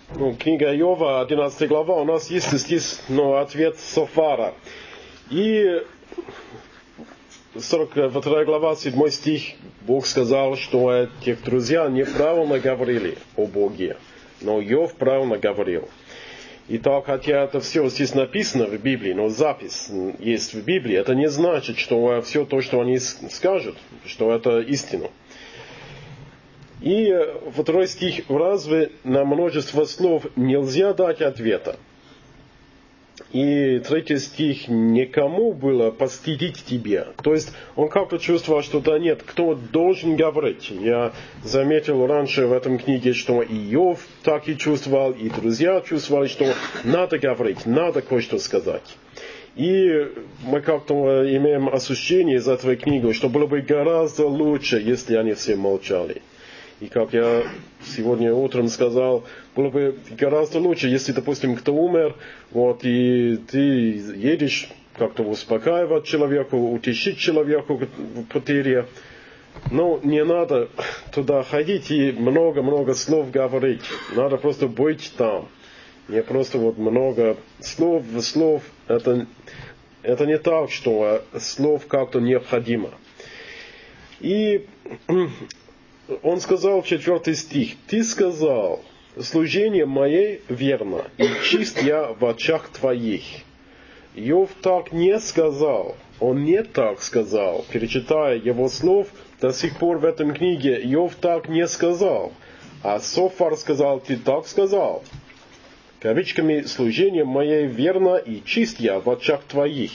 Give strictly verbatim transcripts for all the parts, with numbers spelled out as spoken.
Ну, книга Иова, одиннадцатая глава, у нас есть здесь ну, ответ Софара. И сорок вторая глава, седьмой стих, Бог сказал, что эти друзья неправильно говорили о Боге, но Иов правильно говорил. Итак, хотя это все здесь написано в Библии, но запись есть в Библии, это не значит, что все то, что они скажут, что это истина. И второй стих, разве на множество слов нельзя дать ответа? И третий стих, никому было постыдить тебя. То есть он как-то чувствовал, что да нет, кто должен говорить. Я заметил раньше в этом книге, что и Иов так и чувствовал, и друзья чувствовали, что надо говорить, надо кое-что сказать. И мы как-то имеем ощущение из этой книги, что было бы гораздо лучше, если они все молчали. И как я сегодня утром сказал, было бы гораздо лучше, если, допустим, кто умер, вот, и ты едешь как-то успокаивать человека, утешить человеку в потере. Но не надо туда ходить и много-много слов говорить. Надо просто быть там. Не просто вот много слов, слов. Это, это не так, что слов как-то необходимо. И он сказал, четвертый стих, «Ты сказал, служение мое верно, и чист я в очах твоих». Иов так не сказал, он не так сказал. Перечитая его слов, до сих пор в этом книге Иов так не сказал. А Софар сказал, «Ты так сказал». Кавычками, «Служение мое верно, и чист я в очах твоих».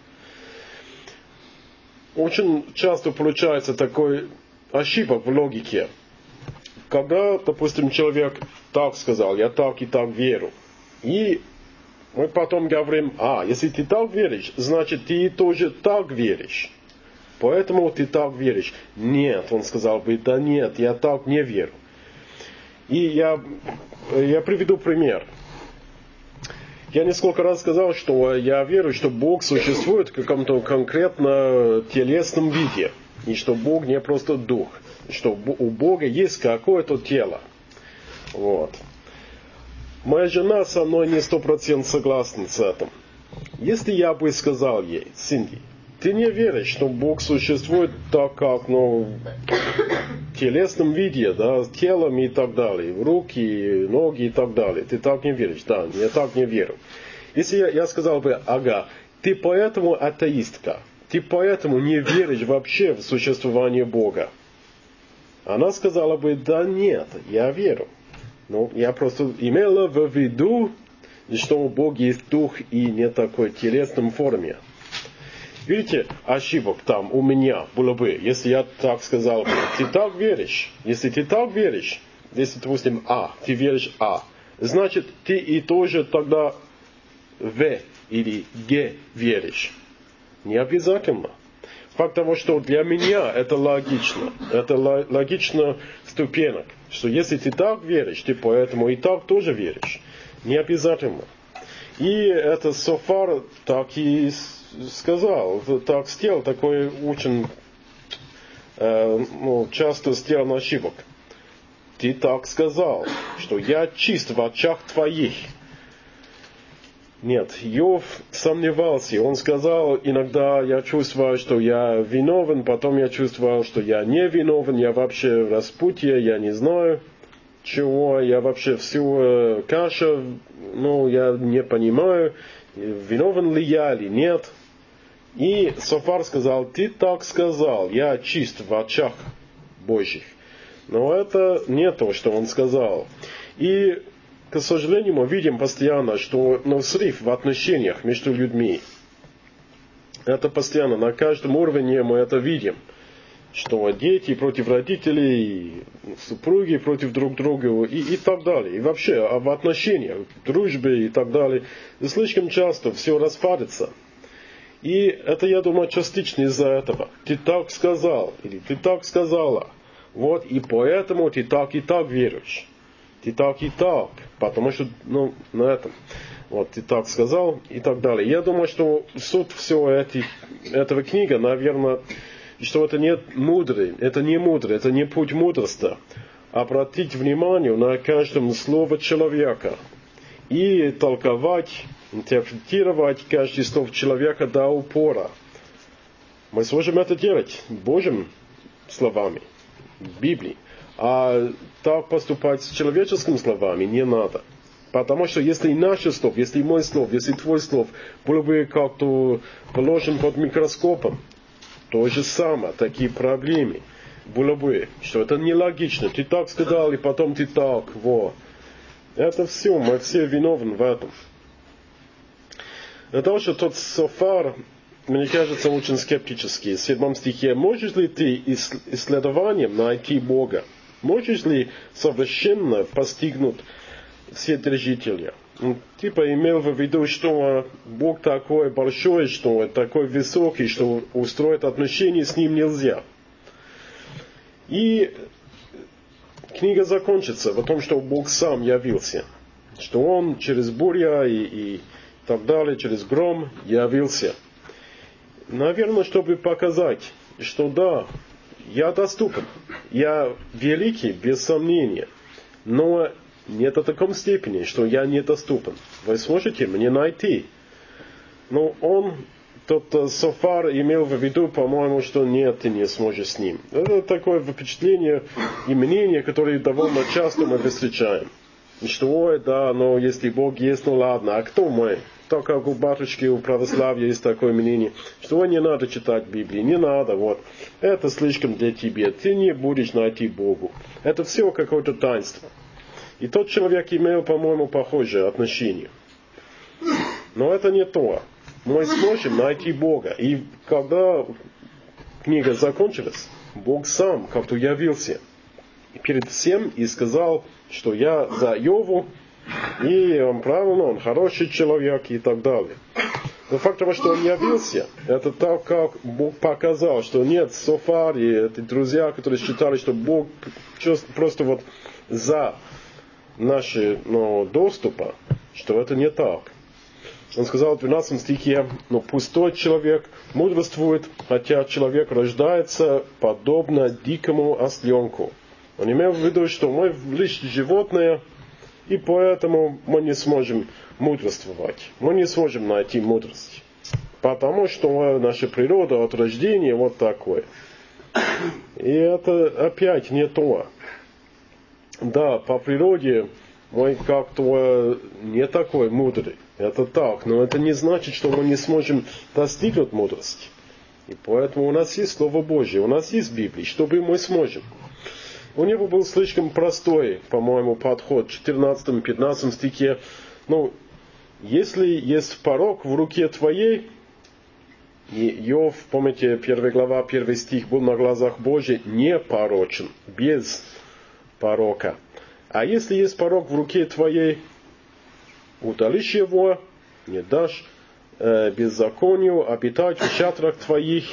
Очень часто получается такой ошибок в логике. Когда, допустим, человек так сказал, я так и так верю. И мы потом говорим, а, если ты так веришь, значит ты тоже так веришь. Поэтому ты так веришь. Нет, он сказал бы, да нет, я так не верю. И я, я приведу пример. Я несколько раз сказал, что я верю, что Бог существует в каком-то конкретно телесном виде. И что Бог не просто дух. Что у Бога есть какое-то тело. Вот. Моя жена со мной не сто процентов согласна с этим. Если я бы сказал ей, Синди, ты не веришь, что Бог существует так, как, ну, в телесном виде, да, телом и так далее, руки, ноги и так далее. Ты так не веришь? Да, я так не верю. Если я, я сказал бы, ага, ты поэтому атеистка, ты поэтому не веришь вообще в существование Бога. Она сказала бы, да нет, я верю. Ну, я просто имела в виду, что у Бога есть дух и не такой телесном форме. Видите, ошибок там у меня было бы, если я так сказал бы, ты так веришь. Если ты так веришь, если, допустим, А, ты веришь А, значит, ты и тоже тогда В или Г веришь. Не обязательно. Факт того, что для меня это логично. Это логично ступенек. Что если ты так веришь, ты поэтому и так тоже веришь. Не обязательно. И это Софар так и сказал. Так сделал. Такой очень э, ну, часто сделан ошибок. Ты так сказал, что я чист в очах твоих. Нет, Иов сомневался. Он сказал, иногда я чувствую, что я виновен, потом я чувствовал, что я не виновен, я вообще в распутье, я не знаю чего, я вообще всю каша, ну, я не понимаю, виновен ли я или нет. И Софар сказал, ты так сказал, я чист в очах Божьих. Но это не то, что он сказал. И к сожалению, мы видим постоянно, что ну, срыв в отношениях между людьми. Это постоянно, на каждом уровне мы это видим. Что дети против родителей, супруги против друг друга и, и так далее. И вообще в отношениях, в дружбе и так далее. И слишком часто все распадется. И это, я думаю, частично из-за этого. Ты так сказал, или ты так сказала. Вот, и поэтому ты так и так веришь. Ты так и так, потому что, ну, на этом, вот, ты так сказал и так далее. Я думаю, что суть всего эти, этого книга, наверное, что это не мудрый, это не мудрый, это не путь мудрости. обратить внимание на каждое слово человека и толковать, интерпретировать каждое слово человека до упора. Мы сможем это делать Божьими словами, в Библии. А так поступать с человеческими словами не надо. Потому что если наше слово, если мой слов, если твой слов было бы как-то положен под микроскопом, то же самое, такие проблемы было бы, что это нелогично. Ты так сказал, и потом ты так, во. Это все, мы все виновны в этом. Потому что тот Софар, мне кажется, очень скептический. В седьмом стихе, можешь ли ты исследованием найти Бога? Можешь ли совершенно постигнуть Вседержителя? Он, типа имел в виду, что Бог такой большой, что такой высокий, что устроить отношения с Ним нельзя. И книга закончится в том, что Бог сам явился. Что Он через буря и, и так далее, через гром явился. Наверное, чтобы показать, что да, я доступен, я великий, без сомнения, но не до такой степени, что я недоступен. Вы сможете мне найти. Но он, тот Софар, имел в виду, по-моему, что нет, ты не сможешь с ним. Это такое впечатление и мнение, которое довольно часто мы встречаем. Что, ой, да, но если Бог есть, ну ладно, а кто мы? Так как у батюшки, у православия есть такое мнение, что не надо читать Библию, не надо, вот. Это слишком для тебя, ты не будешь найти Богу. Это все какое-то таинство. И тот человек имел, по-моему, похожее отношение. Но это не то. Мы сможем найти Бога. И когда книга закончилась, Бог сам как-то явился. И перед всем и сказал, что я за Йову, и он правильно, он хороший человек и так далее. Но факт того, что он явился, это так, как Бог показал, что нет, Софар и эти друзья, которые считали, что Бог просто вот за наши ну, доступа, что это не так. Он сказал в двенадцатом стихе, но пустой человек мудрствует, хотя человек рождается подобно дикому осленку. Он имел в виду, что мы лишь животные, и поэтому мы не сможем мудрствовать. Мы не сможем найти мудрость. Потому что наша природа от рождения вот такой. И это опять не то. Да, по природе мы как-то не такой мудрый. Это так. Но это не значит, что мы не сможем достигнуть мудрости. И поэтому у нас есть Слово Божье, у нас есть Библия, чтобы мы сможем. У него был слишком простой, по-моему, подход в четырнадцатом-пятнадцатом стихе. Ну, если есть порок в руке твоей, и Иов, помните, первая глава, первый стих, был на глазах Божьих непорочен, без порока. А если есть порок в руке твоей, удалишь его, не дашь э, беззаконию обитать в шатрах твоих,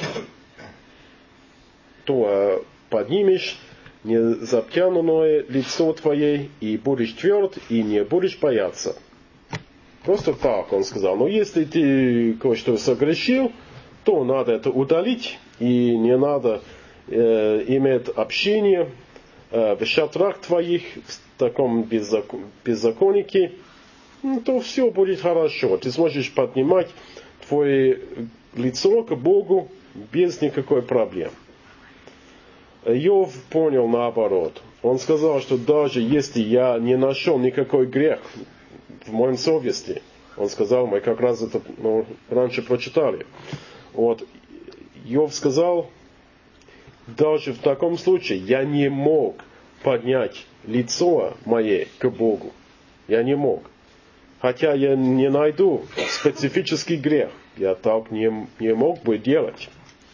то э, поднимешь незаптянутое лицо твое, и будешь тверд, и не будешь бояться. Просто так он сказал. Но если ты кое-что согрешил, то надо это удалить, и не надо э, иметь общение э, в шатрах твоих, в таком беззакон, беззаконнике, ну, то все будет хорошо. Ты сможешь поднимать твое лицо к Богу без никакой проблемы. Иов понял наоборот. Он сказал, что даже если я не нашел никакой грех в моем совести, он сказал, мы как раз это ну, раньше прочитали. Вот, Иов сказал, даже в таком случае я не мог поднять лицо мое к Богу. Я не мог. Хотя я не найду специфический грех. Я так не, не мог бы делать.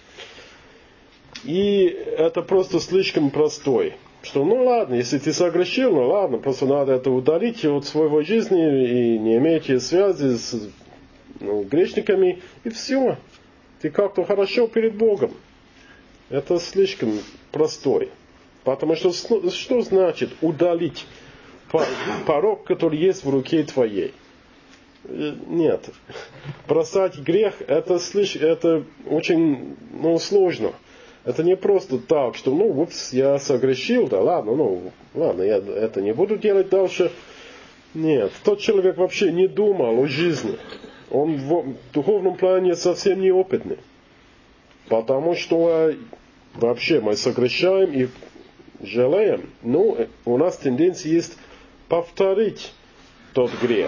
И это просто слишком простой. Что, ну ладно, если ты согрешил, ну ладно, просто надо это удалить от своего жизни и не иметь связи с ну, грешниками, и все. Ты как-то хорошо перед Богом. Это слишком простой. Потому что что значит удалить порок, который есть в руке твоей? Нет. Бросать грех, это, слиш... это очень ну, сложно. Это не просто так, что, ну, упс, я согрешил, да ладно, ну, ладно, я это не буду делать дальше. Нет, тот человек вообще не думал о жизни. Он в духовном плане совсем неопытный. Потому что вообще мы согрешаем и жалеем. Ну, у нас тенденция есть повторить тот грех.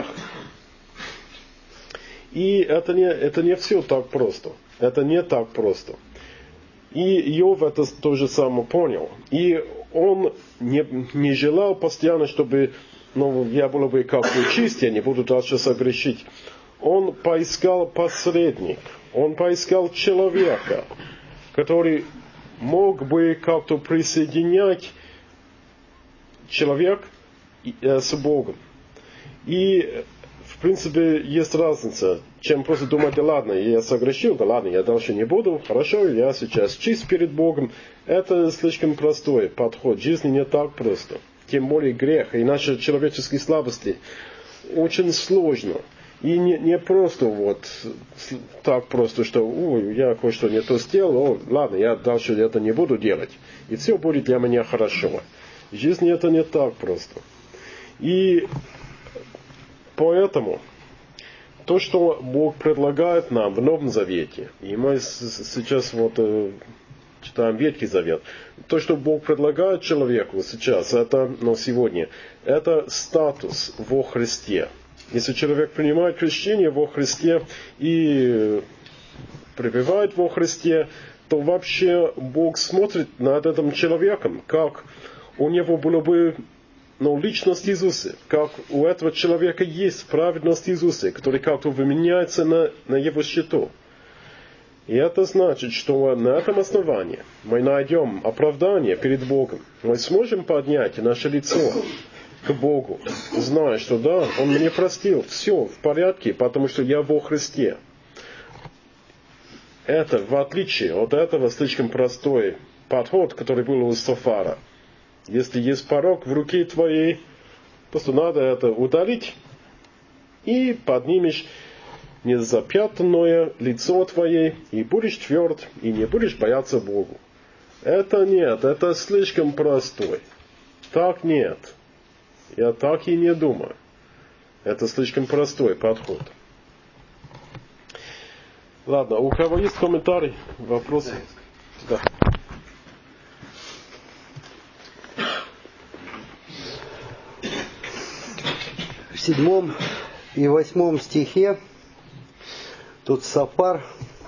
И это не, это не все так просто. Это не так просто. И Иов это то же самое понял. И он не, не желал постоянно, чтобы ну, я был бы как бы чист, я не буду дальше согрешить. Он поискал посредник. Он поискал человека, который мог бы как-то присоединять человек с Богом. И в принципе есть разница, чем просто думать, да ладно, я согрешил, да ладно, я дальше не буду, хорошо, я сейчас чист перед Богом. Это слишком простой подход. Жизнь не так просто. Тем более грех и наши человеческие слабости очень сложно. И не, не просто вот так просто, что ой, я кое-что не то сделал, о, ладно, я дальше это не буду делать. И все будет для меня хорошо. В жизни это не так просто. И поэтому то, что Бог предлагает нам в Новом Завете, и мы сейчас вот читаем Ветхий Завет, то, что Бог предлагает человеку сейчас, это, ну, сегодня, это статус во Христе. Если человек принимает крещение во Христе и пребывает во Христе, то вообще Бог смотрит над этим человеком, как у него было бы ну, личность Иисуса, как у этого человека есть праведность Иисуса, который как-то выменяется на, на его счету. И это значит, что на этом основании мы найдем оправдание перед Богом. Мы сможем поднять наше лицо к Богу, зная, что да, Он мне простил, все в порядке, потому что я во Христе. Это, в отличие от этого, слишком простой подход, который был у Софара. Если есть порок в руке твоей, просто надо это удалить, и поднимешь незапятнанное лицо твое, и будешь тверд, и не будешь бояться Богу. Это нет, это слишком простой. Так нет. Я так и не думаю. Это слишком простой подход. Ладно, у кого есть комментарий, вопросы? Да. В седьмом и восьмом стихе тут Софар,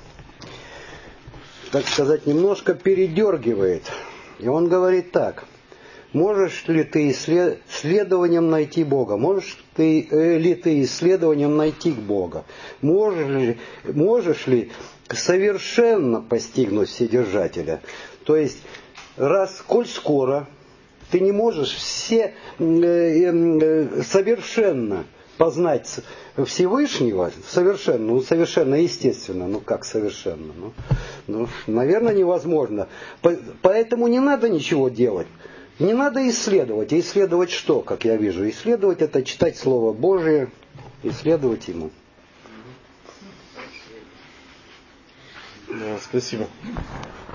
так сказать, немножко передергивает. И он говорит так: можешь ли ты исследованием найти Бога? Можешь ты, э, ли ты исследованием найти Бога? Можешь ли, можешь ли совершенно постигнуть Вседержателя? То есть, раз, коль скоро ты не можешь все э, э, совершенно познать Всевышнего, совершенно, ну совершенно естественно, ну как совершенно, ну, ну наверное, невозможно. Поэтому не надо ничего делать. Не надо исследовать. А исследовать что, как я вижу? Исследовать — это читать Слово Божие, исследовать Ему. Да, спасибо.